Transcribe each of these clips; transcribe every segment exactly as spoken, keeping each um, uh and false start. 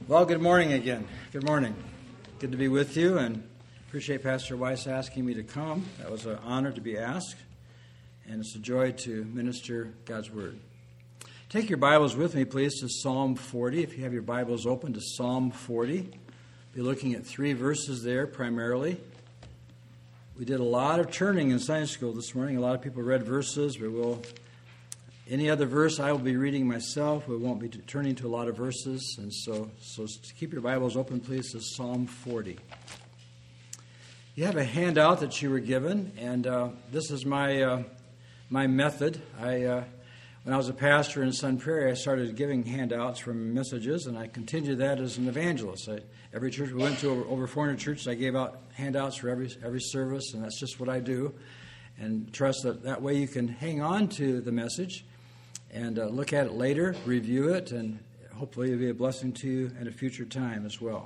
Well, good morning again. Good morning. Good to be with you, and appreciate Pastor Weiss asking me to come. That was an honor to be asked, and it's a joy to minister God's Word. Take your Bibles with me, please, to Psalm forty. If you have your Bibles open to Psalm forty, be looking at three verses there primarily. We did a lot of turning in Sunday school this morning. A lot of people read verses. We will... Any other verse I will be reading myself. We won't be turning to a lot of verses. And so, so keep your Bibles open, please, to Psalm forty. You have a handout that you were given, and uh, this is my uh, my method. I uh, when I was a pastor in Sun Prairie, I started giving handouts from messages, and I continued that as an evangelist. I, every church we went to, over, over four hundred churches, I gave out handouts for every every service, and that's just what I do. And trust that that way you can hang on to the message and uh, look at it later, review it, and hopefully it'll be a blessing to you at a future time as well.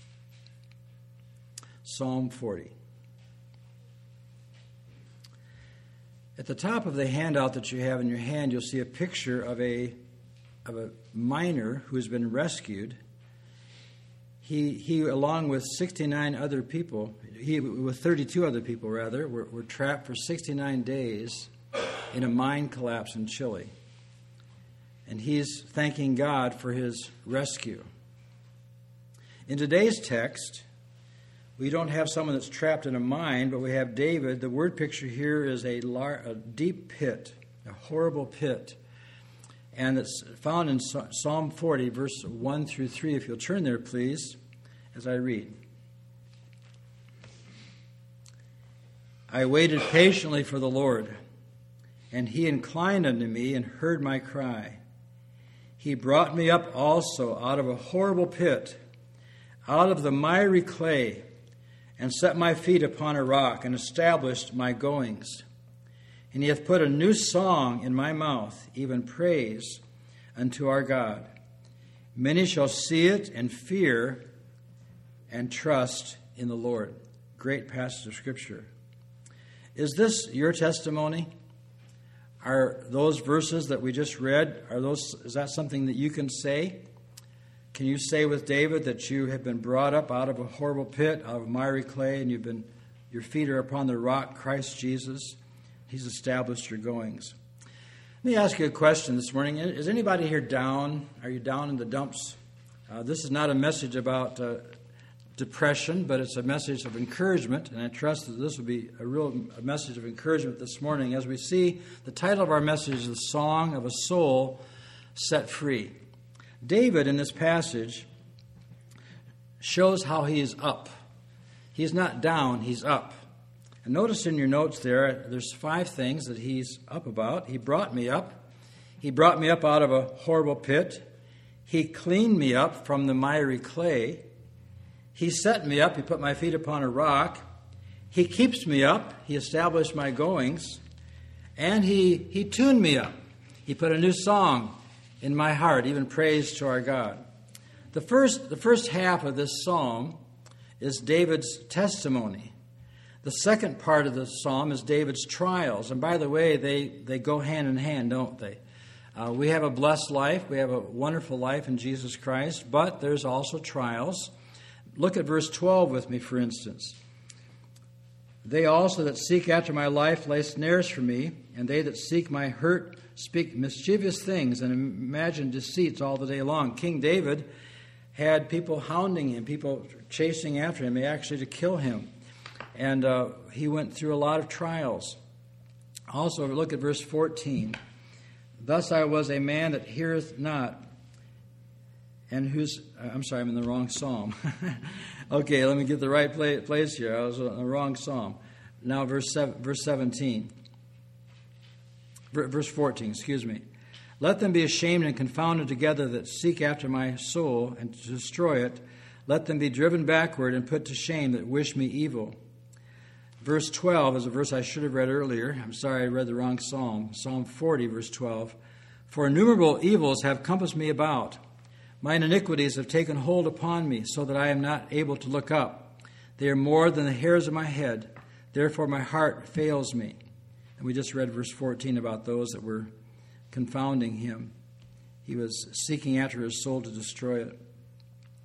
Psalm forty. At the top of the handout that you have in your hand, you'll see a picture of a of a miner who has been rescued. He, he along with sixty-nine other people, he with thirty-two other people rather, were, were trapped for sixty-nine days in a mine collapse in Chile. And he's thanking God for his rescue. In today's text, we don't have someone that's trapped in a mine, but we have David. The word picture here is a, lar- a deep pit, a horrible pit. And it's found in Psalm forty, verse one through three. If you'll turn there, please, as I read. I waited patiently for the Lord, and he inclined unto me and heard my cry. He brought me up also out of a horrible pit, out of the miry clay, and set my feet upon a rock, and established my goings. And he hath put a new song in my mouth, even praise unto our God. Many shall see it and fear and trust in the Lord. Great passage of Scripture. Is this your testimony? Are those verses that we just read, are those? Is that something that you can say? Can you say with David that you have been brought up out of a horrible pit, out of miry clay, and you've been, your feet are upon the rock, Christ Jesus? He's established your goings. Let me ask you a question this morning. Is anybody here down? Are you down in the dumps? Uh, this is not a message about uh, depression, but it's a message of encouragement, and I trust that this will be a real a message of encouragement this morning as we see the title of our message is The Song of a Soul Set Free. David, in this passage, shows how he is up. He's not down, he's up. And notice in your notes there, there's five things that he's up about. He brought me up. He brought me up out of a horrible pit. He cleaned me up from the miry clay. He set me up. He put my feet upon a rock. He keeps me up. He established my goings. And he, he tuned me up. He put a new song in my heart, even praise to our God. The first, the first half of this psalm is David's testimony. The second part of the psalm is David's trials. And by the way, they, they go hand in hand, don't they? Uh, we have a blessed life. We have a wonderful life in Jesus Christ. But there's also trials. Look at verse twelve with me, for instance. They also that seek after my life lay snares for me, and they that seek my hurt speak mischievous things and imagine deceits all the day long. King David had people hounding him, people chasing after him, actually to kill him. And uh, he went through a lot of trials. Also, look at verse fourteen. Thus I was a man that heareth not, and whose... I'm sorry, I'm in the wrong psalm. Okay, let me get the right place here. I was in the wrong psalm. Now verse seven, verse seventeen. Verse fourteen, excuse me. Let them be ashamed and confounded together that seek after my soul and to destroy it. Let them be driven backward and put to shame that wish me evil. Verse twelve is a verse I should have read earlier. I'm sorry, I read the wrong psalm. Psalm forty, verse twelve. For innumerable evils have compassed me about. Mine iniquities have taken hold upon me, so that I am not able to look up. They are more than the hairs of my head. Therefore my heart fails me. And we just read verse fourteen about those that were confounding him. He was seeking after his soul to destroy it.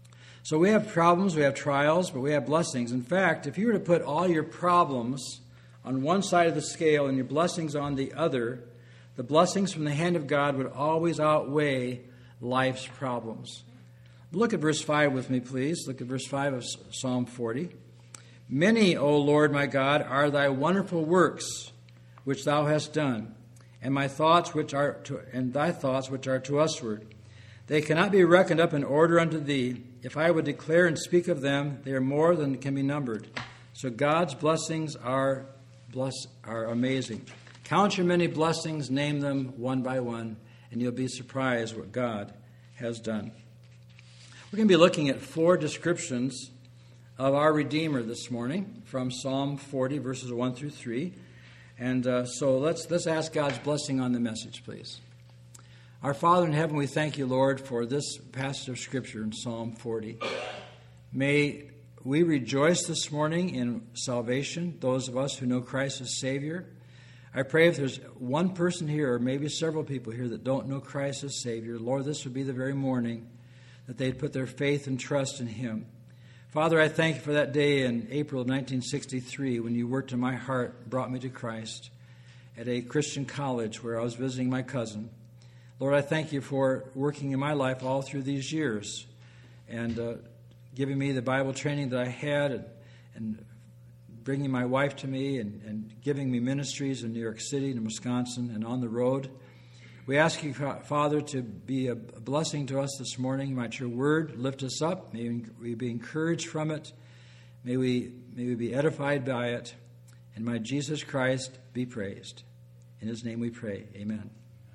So we have problems, we have trials, but we have blessings. In fact, if you were to put all your problems on one side of the scale and your blessings on the other, the blessings from the hand of God would always outweigh life's problems. Look at verse five with me, please. Look at verse five of Psalm forty. Many, O Lord my God, are thy wonderful works which thou hast done, and my thoughts which are to, and thy thoughts which are to usward. They cannot be reckoned up in order unto thee. If I would declare and speak of them, they are more than can be numbered. So God's blessings are bless are amazing. Count your many blessings, name them one by one, and you'll be surprised what God has done. We're going to be looking at four descriptions of our Redeemer this morning from Psalm forty, verses one through three. And uh, so let's let's ask God's blessing on the message, please. Our Father in heaven, we thank you, Lord, for this passage of Scripture in Psalm forty. May we rejoice this morning in salvation, those of us who know Christ as Savior. I pray if there's one person here, or maybe several people here, that don't know Christ as Savior, Lord, this would be the very morning that they'd put their faith and trust in Him. Father, I thank you for that day in April of nineteen sixty-three when you worked in my heart, brought me to Christ at a Christian college where I was visiting my cousin. Lord, I thank you for working in my life all through these years and uh, giving me the Bible training that I had and, and bringing my wife to me and, and giving me ministries in New York City and Wisconsin and on the road. We ask you, Father, to be a blessing to us this morning. Might your word lift us up. May we be encouraged from it. May we, may we be edified by it. And might Jesus Christ be praised. In his name we pray. Amen.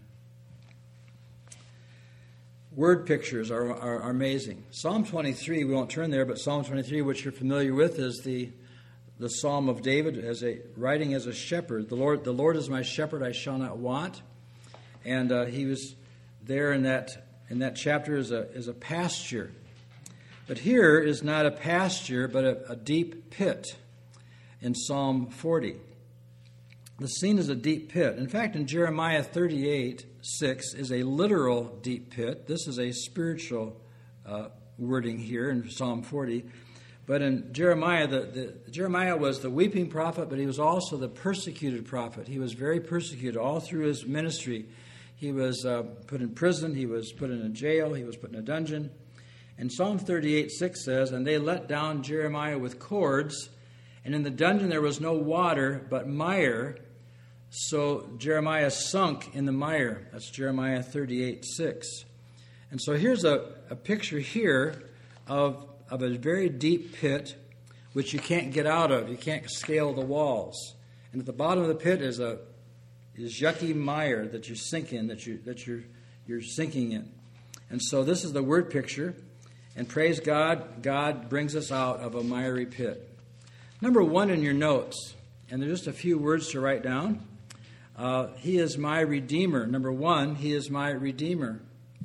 Word pictures are, are, are amazing. Psalm twenty-three, we won't turn there, but Psalm twenty-three, which you're familiar with, is the the Psalm of David as a writing as a shepherd. The Lord, the Lord is my shepherd; I shall not want. And uh, he was there in that in that chapter as a as a pasture. But here is not a pasture, but a, a deep pit. In Psalm forty, the scene is a deep pit. In fact, in Jeremiah thirty-eight six is a literal deep pit. This is a spiritual uh, wording here in Psalm forty. But in Jeremiah, the, the Jeremiah was the weeping prophet, but he was also the persecuted prophet. He was very persecuted all through his ministry. He was uh, put in prison. He was put in a jail. He was put in a dungeon. And Psalm thirty-eight six says, "And they let down Jeremiah with cords, and in the dungeon there was no water but mire. So Jeremiah sunk in the mire." That's Jeremiah thirty-eight six. And so here's a, a picture here of, of a very deep pit which you can't get out of. You can't scale the walls. And at the bottom of the pit is a is yucky mire that you sink in, that you that you're you're sinking in. And so this is the word picture. And praise God, God brings us out of a miry pit. Number one in your notes, and there's just a few words to write down. Uh, he is my Redeemer. Number one, he is my Redeemer.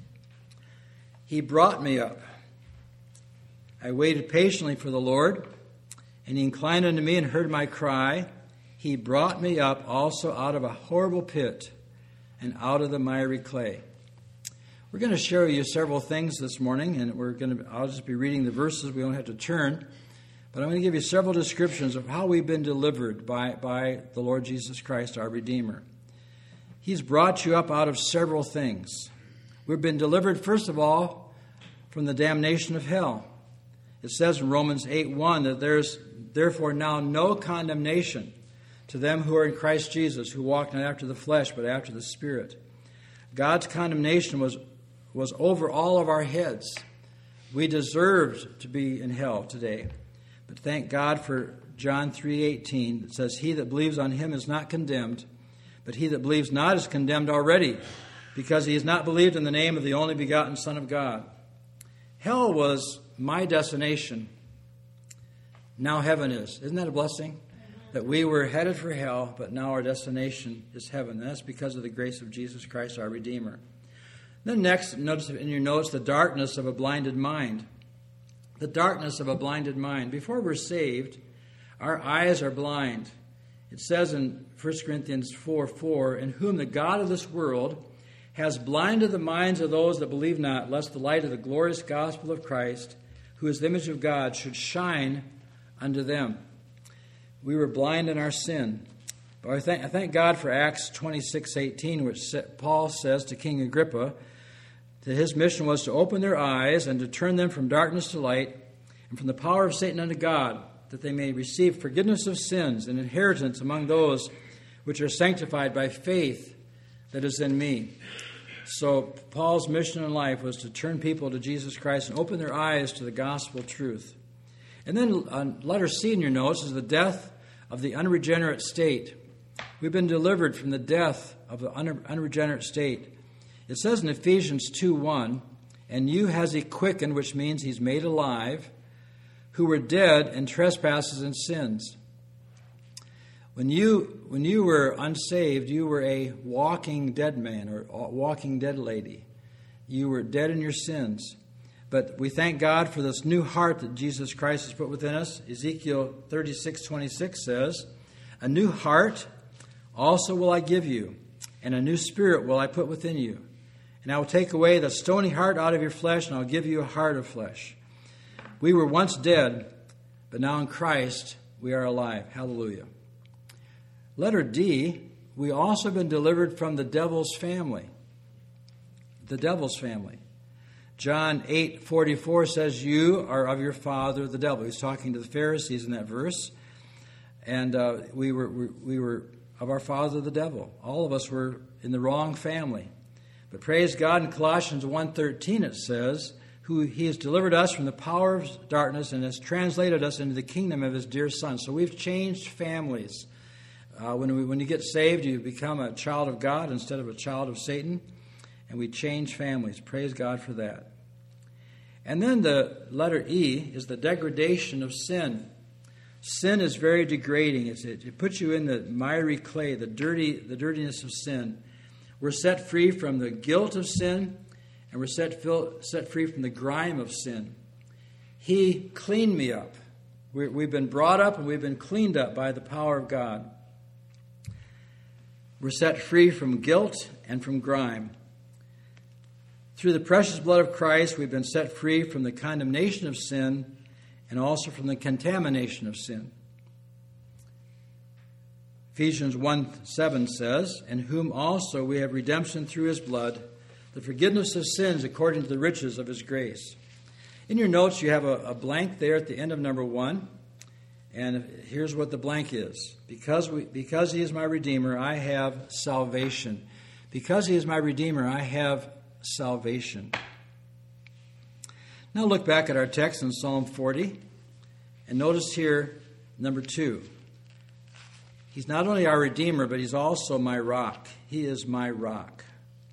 He brought me up. I waited patiently for the Lord, and he inclined unto me and heard my cry. He brought me up also out of a horrible pit and out of the miry clay. We're going to show you several things this morning, and we're going to. I'll just be reading the verses. We don't have to turn. But I'm going to give you several descriptions of how we've been delivered by, by the Lord Jesus Christ, our Redeemer. He's brought you up out of several things. We've been delivered, first of all, from the damnation of hell. It says in Romans eight one that there's therefore now no condemnation to them who are in Christ Jesus, who walk not after the flesh, but after the Spirit. God's condemnation was, was over all of our heads. We deserved to be in hell today. But thank God for John three eighteen. It says, "He that believes on him is not condemned, but he that believes not is condemned already, because he has not believed in the name of the only begotten Son of God." Hell was my destination. Now heaven is. Isn't that a blessing? That we were headed for hell, but now our destination is heaven. And that's because of the grace of Jesus Christ, our Redeemer. Then next, notice in your notes, the darkness of a blinded mind. The darkness of a blinded mind. Before we're saved, our eyes are blind. It says in First Corinthians four four, "In whom the God of this world has blinded the minds of those that believe not, lest the light of the glorious gospel of Christ, who is the image of God, should shine unto them. We were blind in our sin. But I thank, I thank God for Acts twenty-six eighteen, which Paul says to King Agrippa that his mission was to open their eyes and to turn them from darkness to light and from the power of Satan unto God, that they may receive forgiveness of sins and inheritance among those which are sanctified by faith that is in me. So Paul's mission in life was to turn people to Jesus Christ and open their eyes to the gospel truth. And then on letter C in your notes is the death of the unregenerate state. We've been delivered from the death of the unregenerate state. It says in Ephesians two one, and you has he quickened, which means he's made alive, who were dead in trespasses and sins. When you when you were unsaved, you were a walking dead man or a walking dead lady. You were dead in your sins. But we thank God for this new heart that Jesus Christ has put within us. Ezekiel thirty-six twenty-six says, a new heart also will I give you, and a new spirit will I put within you. And I will take away the stony heart out of your flesh, and I'll give you a heart of flesh. We were once dead, but now in Christ we are alive. Hallelujah. Letter D, we also have been delivered from the devil's family. The devil's family. John eight forty-four says, you are of your father, the devil. He's talking to the Pharisees in that verse. And uh, we were we, we were of our father, the devil. All of us were in the wrong family. But praise God, in Colossians one thirteen it says, who he has delivered us from the power of darkness and has translated us into the kingdom of his dear Son. So we've changed families. Uh, when, we, when you get saved, you become a child of God instead of a child of Satan. And we change families. Praise God for that. And then the letter E is the degradation of sin. Sin is very degrading. It's, it, it puts you in the miry clay, the dirty, the dirtiness of sin. We're set free from the guilt of sin, and we're set, set free from the grime of sin. He cleaned me up. We're, we've been brought up and we've been cleaned up by the power of God. We're set free from guilt and from grime. Through the precious blood of Christ, we've been set free from the condemnation of sin and also from the contamination of sin. Ephesians one seven says, in whom also we have redemption through his blood, the forgiveness of sins according to the riches of his grace. In your notes, you have a, a blank there at the end of number one. And here's what the blank is. Because we, because he is my Redeemer, I have salvation. Because he is my Redeemer, I have salvation. Now look back at our text in Psalm forty. And notice here, number two. He's not only our Redeemer, but he's also my rock. He is my rock.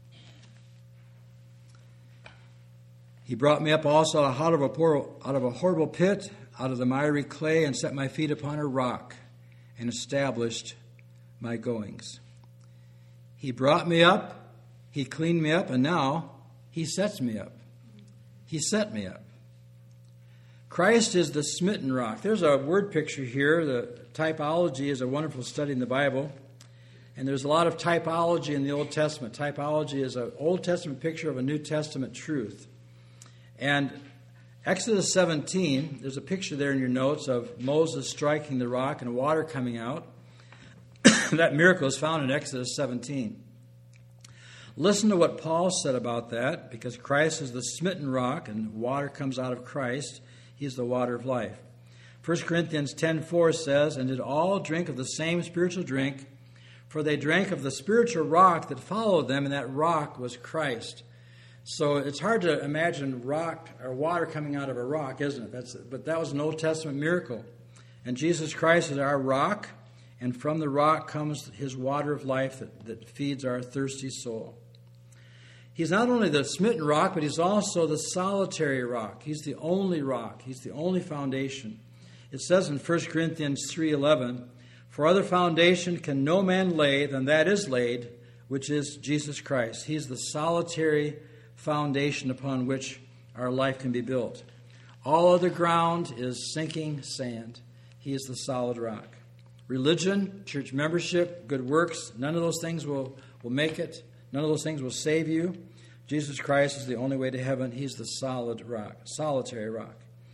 He brought me up also out of a, poor, out of a horrible pit, out of the miry clay, and set my feet upon a rock, and established my goings. He brought me up, he cleaned me up, and now he sets me up. He set me up. Christ is the smitten rock. There's a word picture here. The typology is a wonderful study in the Bible. And there's a lot of typology in the Old Testament. Typology is an Old Testament picture of a New Testament truth. And Exodus seventeen, there's a picture there in your notes of Moses striking the rock and water coming out. That miracle is found in Exodus seventeen. Listen to what Paul said about that, because Christ is the smitten rock and water comes out of Christ. He's the water of life. First Corinthians ten four says, and did all drink of the same spiritual drink, for they drank of the spiritual rock that followed them, and that rock was Christ. So it's hard to imagine rock or water coming out of a rock, isn't it? That's, but that was an Old Testament miracle. And Jesus Christ is our rock, and from the rock comes his water of life that, that feeds our thirsty soul. He's not only the smitten rock, but he's also the solitary rock. He's the only rock. He's the only foundation. It says in First Corinthians three eleven, for other foundation can no man lay than that is laid, which is Jesus Christ. He's the solitary foundation upon which our life can be built. All other ground is sinking sand. He is the solid rock. Religion, church membership, good works, none of those things will, will make it. None of those things will save you. Jesus Christ is the only way to heaven. He's the solid rock, solitary rock.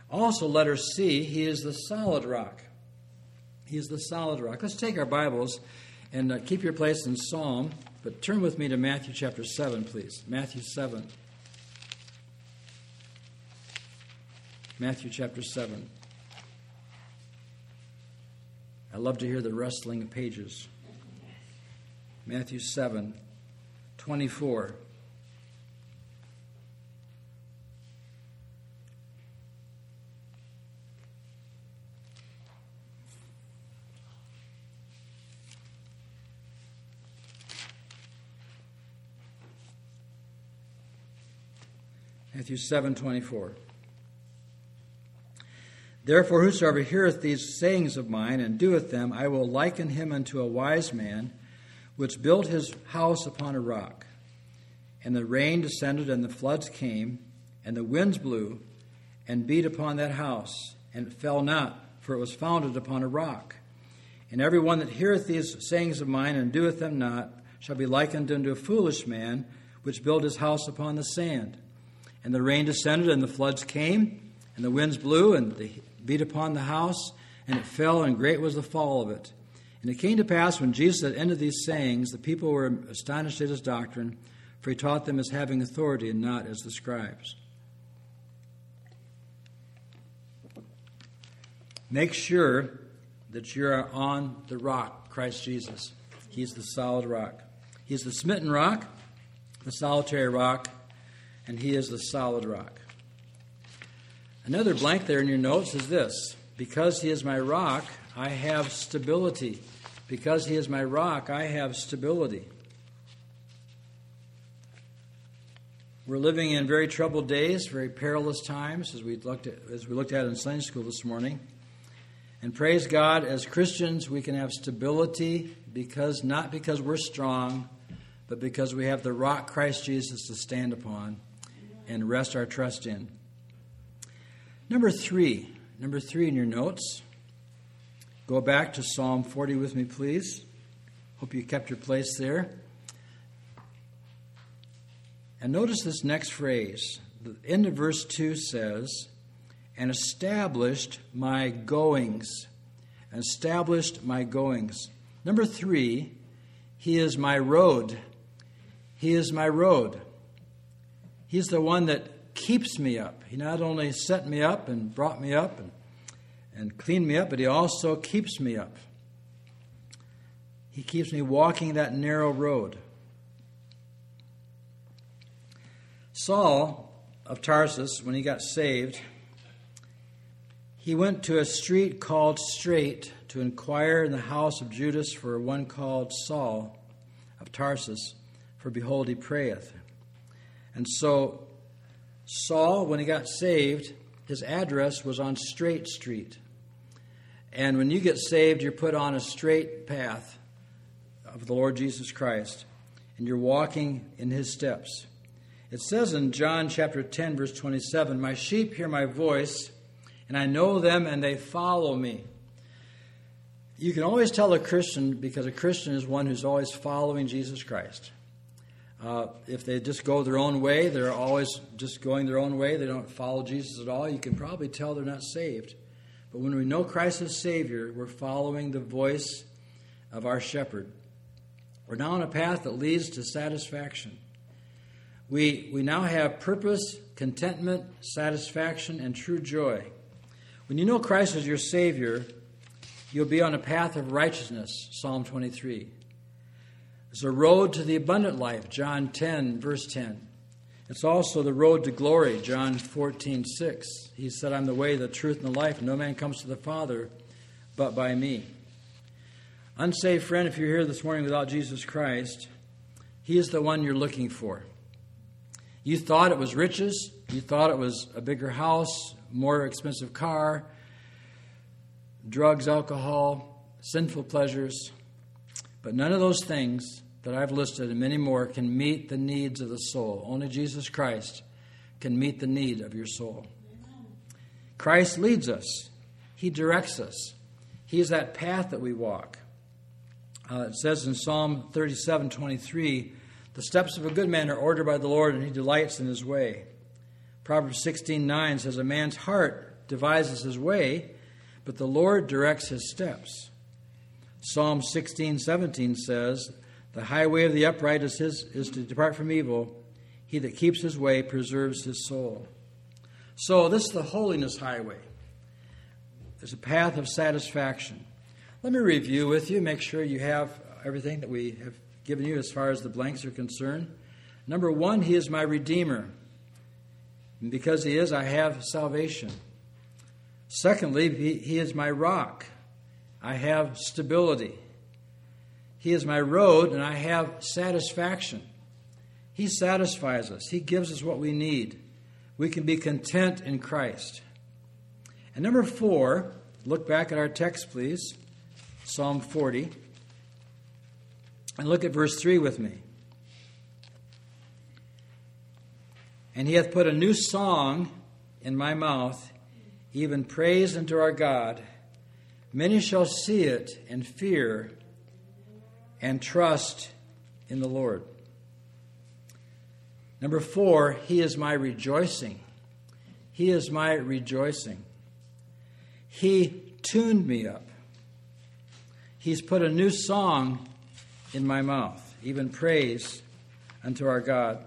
Also, letter C, he is the solid rock. He is the solid rock. Let's take our Bibles and uh, keep your place in Psalm, but turn with me to Matthew chapter seven, please. Matthew seven. Matthew chapter seven. I love to hear the rustling of pages. Matthew seven, twenty-four. Matthew seven, twenty-four. Therefore, whosoever heareth these sayings of mine and doeth them, I will liken him unto a wise man, which built his house upon a rock. And the rain descended, and the floods came, and the winds blew, and beat upon that house, and it fell not, for it was founded upon a rock. And every one that heareth these sayings of mine and doeth them not shall be likened unto a foolish man, which built his house upon the sand. And the rain descended, and the floods came, and the winds blew, and they beat upon the house, and it fell, and great was the fall of it. And it came to pass, when Jesus had ended these sayings, the people were astonished at his doctrine, for he taught them as having authority, and not as the scribes. Make sure that you're on the rock, Christ Jesus. He's the solid rock. He's the smitten rock, the solitary rock, and he is the solid rock. Another blank there in your notes is this: because he is my rock, I have stability. Because he is my rock, I have stability. We're living in very troubled days, very perilous times, as we looked at, as we looked at in Sunday school this morning. And praise God, as Christians, we can have stability because not because we're strong, but because we have the rock, Christ Jesus, to stand upon and rest our trust in. Number three, number three in your notes. Go back to Psalm forty with me, please. Hope you kept your place there. And notice this next phrase. The end of verse two says, and established my goings. And established my goings. Number three, he is my road. He is my road. He's the one that keeps me up. He not only set me up and brought me up and, and cleaned me up, but he also keeps me up. He keeps me walking that narrow road. Saul of Tarsus, when he got saved, he went to a street called Straight to inquire in the house of Judas for one called Saul of Tarsus, for behold, he prayeth. And so Saul, when he got saved, his address was on Straight Street. And when you get saved, you're put on a straight path of the Lord Jesus Christ, and you're walking in his steps. It says in John chapter ten, verse twenty-seven, my sheep hear my voice, and I know them, and they follow me. You can always tell a Christian, because a Christian is one who's always following Jesus Christ. Uh, if they just go their own way, they're always just going their own way, they don't follow Jesus at all, you can probably tell they're not saved. But when we know Christ as Savior, we're following the voice of our shepherd. We're now on a path that leads to satisfaction. We, we now have purpose, contentment, satisfaction, and true joy. When you know Christ as your Savior, you'll be on a path of righteousness, Psalm twenty-three. It's a road to the abundant life, John ten, verse ten. It's also the road to glory, John fourteen, six. He said, I'm the way, the truth, and the life. No man comes to the Father but by me. Unsaved friend, if you're here this morning without Jesus Christ, he is the one you're looking for. You thought it was riches. You thought it was a bigger house, more expensive car, drugs, alcohol, sinful pleasures. But none of those things that I've listed and many more can meet the needs of the soul. Only Jesus Christ can meet the need of your soul. Christ leads us. He directs us. He is that path that we walk. Uh, it says in Psalm thirty-seven, twenty-three, the steps of a good man are ordered by the Lord, and he delights in his way. Proverbs sixteen, nine says, a man's heart devises his way, but the Lord directs his steps. Psalm sixteen seventeen says, "The highway of the upright is, his, is to depart from evil. He that keeps his way preserves his soul." So this is the holiness highway. There's a path of satisfaction. Let me review with you, make sure you have everything that we have given you as far as the blanks are concerned. Number one, he is my Redeemer. And because he is, I have salvation. Secondly, he, he is my rock. I have stability. He is my road, and I have satisfaction. He satisfies us. He gives us what we need. We can be content in Christ. And number four, look back at our text, please. Psalm forty. And look at verse three with me. "And he hath put a new song in my mouth, even praise unto our God. Many shall see it and fear and trust in the Lord." Number four, he is my rejoicing. He is my rejoicing. He tuned me up. He's put a new song in my mouth, even praise unto our God.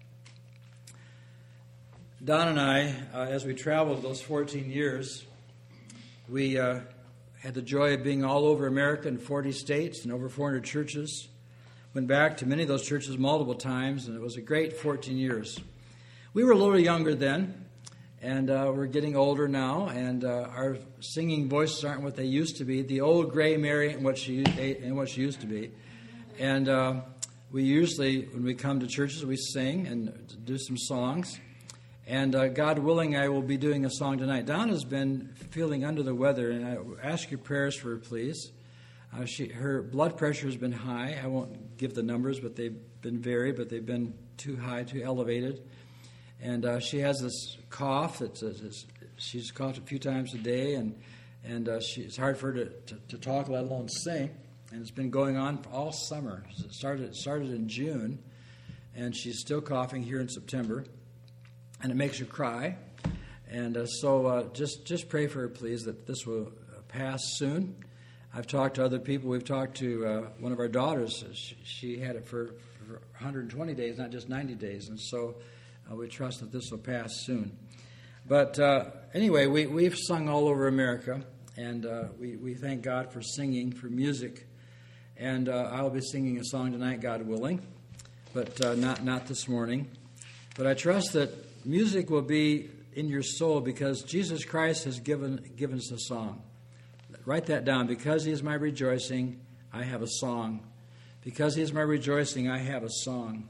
Don and I, uh, as we traveled those fourteen years, we uh, had the joy of being all over America in forty states and over four hundred churches. Went back to many of those churches multiple times, and it was a great fourteen years. We were a little younger then, and uh, we're getting older now, and uh, our singing voices aren't what they used to be. The old gray Mary and what she and what she used to be. And uh, we usually, when we come to churches, we sing and do some songs. And uh, God willing, I will be doing a song tonight. Don has been feeling under the weather, and I ask your prayers for her, please. Uh, she, her blood pressure has been high. I won't give the numbers, but they've been varied, but they've been too high, too elevated. And uh, she has this cough. That's a, it's, she's coughed a few times a day, and and uh, she, it's hard for her to, to, to talk, let alone sing. And it's been going on all summer. It started, it started in June, and she's still coughing here in September. And it makes her cry. And uh, so uh, just, just pray for her, please, that this will pass soon. I've talked to other people. We've talked to uh, one of our daughters. She, she had it for, for one hundred twenty days, not just ninety days. And so uh, we trust that this will pass soon. But uh, anyway, we, we've sung all over America. And uh, we, we thank God for singing, for music. And uh, I'll be singing a song tonight, God willing. But uh, not, not this morning. But I trust that music will be in your soul because Jesus Christ has given, given us a song. Write that down. Because he is my rejoicing, I have a song. Because he is my rejoicing, I have a song.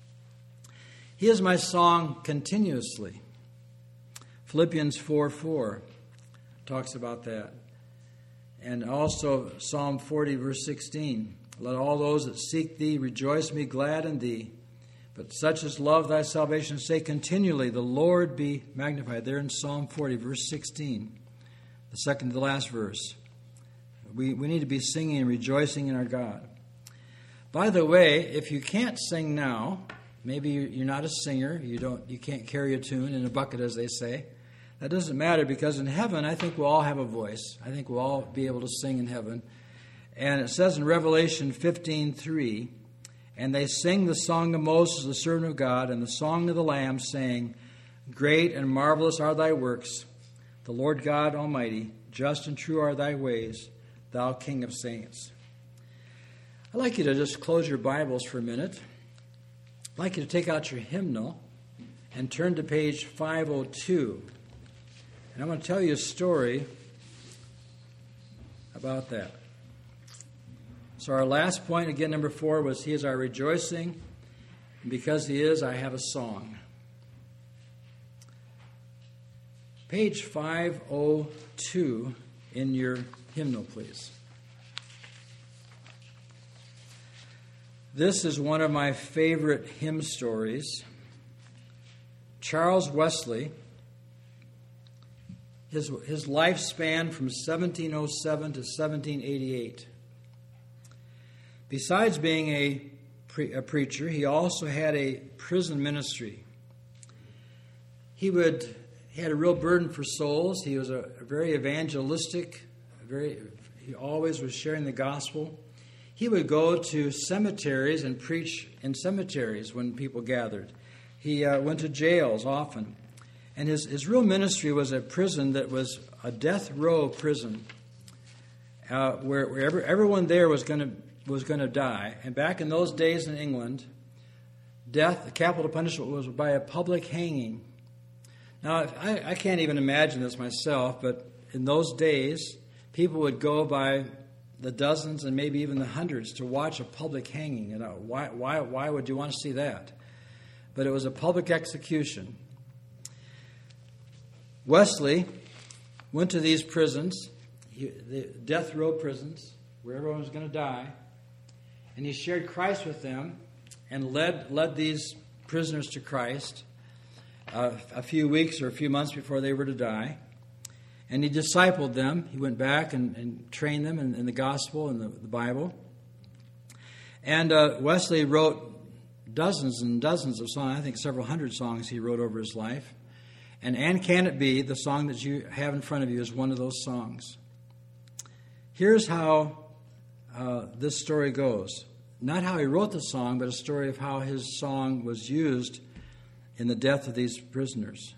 He is my song continuously. Philippians four four talks about that. And also Psalm forty, verse sixteen. "Let all those that seek thee rejoice, me glad in thee. But such as love thy salvation say continually, the Lord be magnified." There in Psalm forty, verse sixteen. The second to the last verse. We, we need to be singing and rejoicing in our God. By the way, if you can't sing now, maybe you're not a singer, you don't, you can't carry a tune in a bucket, as they say. That doesn't matter because in heaven, I think we'll all have a voice. I think we'll all be able to sing in heaven. And it says in Revelation fifteen three, "And they sing the song of Moses, the servant of God, and the song of the Lamb, saying, Great and marvelous are thy works, the Lord God Almighty, just and true are thy ways, thou King of saints." I'd like you to just close your Bibles for a minute. I'd like you to take out your hymnal and turn to page five oh two. And I'm going to tell you a story about that. So our last point, again, number four, was he is our rejoicing. And because he is, I have a song. Page five oh two in your hymnal, please. This is one of my favorite hymn stories. Charles Wesley, his, his lifespan from seventeen oh seven to seventeen eighty-eight. Besides being a, pre- a preacher, he also had a prison ministry. He would he had a real burden for souls. He was a, a very evangelistic, very, he always was sharing the gospel. He would go to cemeteries and preach in cemeteries when people gathered. He uh, went to jails often. And his, his real ministry was a prison that was a death row prison, uh, where, where every, everyone there was going to was going to die. And back in those days in England, death, the capital punishment, was by a public hanging. Now, I, I can't even imagine this myself, but in those days, people would go by the dozens and maybe even the hundreds to watch a public hanging. You know, why, why, why would you want to see that? But it was a public execution. Wesley went to these prisons, he, the death row prisons, where everyone was going to die, and he shared Christ with them and led led these prisoners to Christ uh, a few weeks or a few months before they were to die. And he discipled them. He went back and, and trained them in, in the gospel and the, the Bible. And uh, Wesley wrote dozens and dozens of songs, I think several hundred songs he wrote over his life. And And Can It Be, the song that you have in front of you, is one of those songs. Here's how uh, this story goes. Not how he wrote the song, but a story of how his song was used in the death of these prisoners.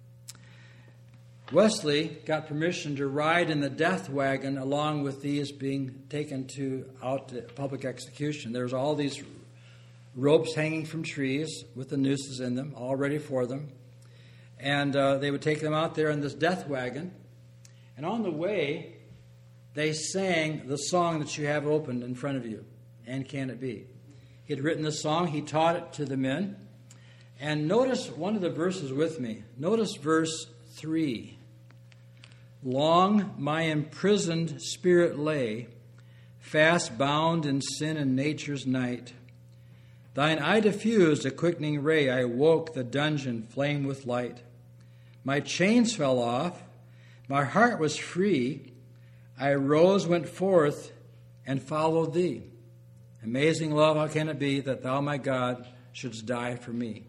Wesley got permission to ride in the death wagon along with these being taken to out to public execution. There's all these ropes hanging from trees with the nooses in them, all ready for them. And uh, they would take them out there in this death wagon. And on the way, they sang the song that you have opened in front of you, And Can It Be? He had written the song. He taught it to the men. And notice one of the verses with me. Notice verse three. Long my imprisoned spirit lay, fast bound in sin and nature's night. Thine eye diffused a quickening ray. I woke the dungeon flame with light. My chains fell off. My heart was free. I rose, went forth, and followed thee. Amazing love, how can it be that thou, my God, shouldst die for me?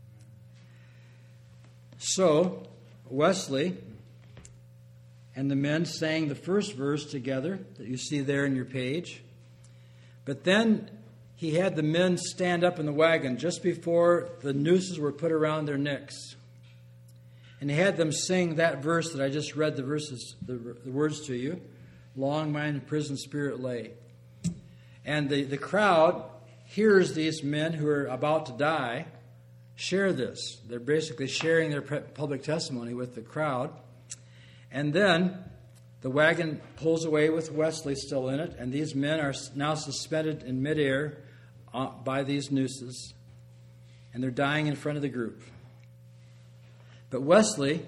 So, Wesley and the men sang the first verse together that you see there in your page. But then he had the men stand up in the wagon just before the nooses were put around their necks. And he had them sing that verse that I just read the verses, the, the words to you. Long my imprisoned spirit lay. And the, the crowd hears these men who are about to die share this. They're basically sharing their public testimony with the crowd. And then the wagon pulls away with Wesley still in it, and these men are now suspended in midair by these nooses, and they're dying in front of the group. But Wesley,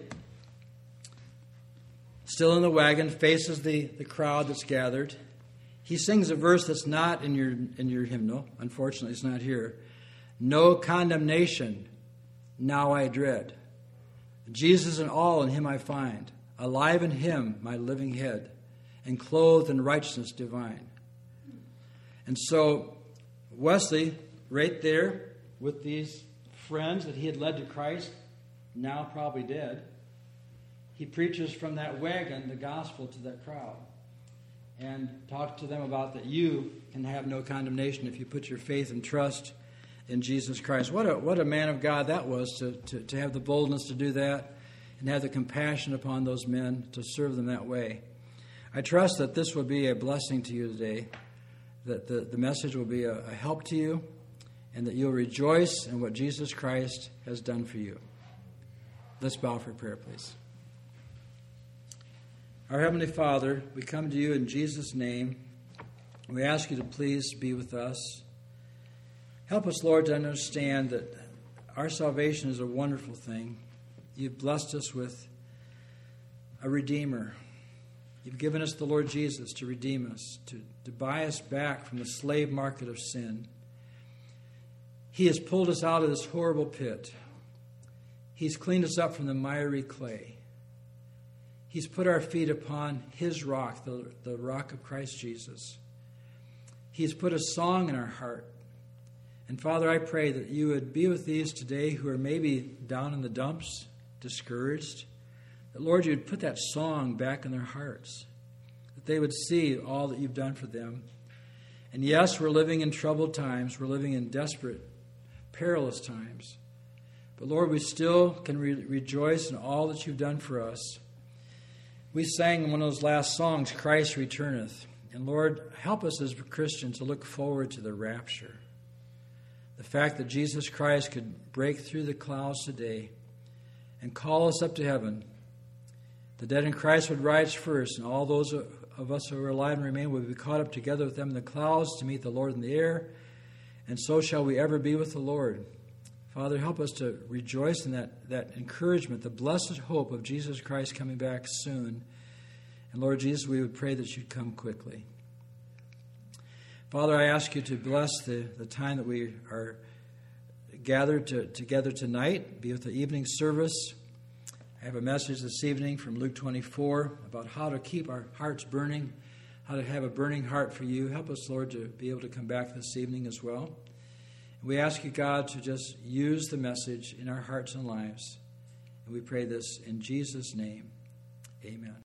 still in the wagon, faces the, the crowd that's gathered. He sings a verse that's not in your in your hymnal. Unfortunately, it's not here. No condemnation now I dread. Jesus and all in him I find. Alive in him my living head, and clothed in righteousness divine. And so Wesley, right there with these friends that he had led to Christ, now probably dead, he preaches from that wagon the gospel to that crowd and talks to them about that you can have no condemnation if you put your faith and trust in Jesus Christ. What a what a man of God that was to, to, to have the boldness to do that and have the compassion upon those men to serve them that way. I trust that this will be a blessing to you today, that the, the message will be a, a help to you, and that you'll rejoice in what Jesus Christ has done for you. Let's bow for prayer, please. Our Heavenly Father, we come to you in Jesus' name. We ask you to please be with us. Help us, Lord, to understand that our salvation is a wonderful thing. You've blessed us with a Redeemer. You've given us the Lord Jesus to redeem us, to, to buy us back from the slave market of sin. He has pulled us out of this horrible pit. He's cleaned us up from the miry clay. He's put our feet upon his rock, the, the rock of Christ Jesus. He's put a song in our heart. And Father, I pray that you would be with these today who are maybe down in the dumps, discouraged, that, Lord, you'd put that song back in their hearts, that they would see all that you've done for them. And yes, we're living in troubled times. We're living in desperate, perilous times. But, Lord, we still can re- rejoice in all that you've done for us. We sang one of those last songs, Christ Returneth. And, Lord, help us as Christians to look forward to the rapture. The fact that Jesus Christ could break through the clouds today and call us up to heaven. The dead in Christ would rise first, and all those of us who are alive and remain would be caught up together with them in the clouds to meet the Lord in the air, and so shall we ever be with the Lord. Father, help us to rejoice in that, that encouragement, the blessed hope of Jesus Christ coming back soon. And Lord Jesus, we would pray that you'd come quickly. Father, I ask you to bless the, the time that we are gathered to, together tonight, be with the evening service. I have a message this evening from Luke twenty-four about how to keep our hearts burning, how to have a burning heart for you. Help us, Lord, to be able to come back this evening as well. We ask you, God, to just use the message in our hearts and lives. And we pray this in Jesus' name. Amen.